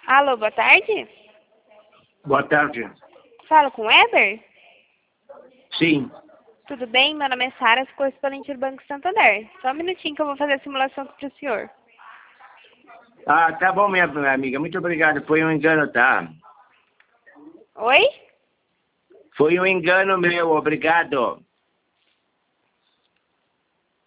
Alô, boa tarde. Boa tarde. Falo com o Éder? Sim. Tudo bem? Meu nome é Sara, sou correspondente do Banco Santander. Só um minutinho que eu vou fazer a simulação aqui para o senhor. Ah, tá bom, minha amiga. Muito obrigado. Foi um engano, tá? Oi? Foi um engano meu. Obrigado.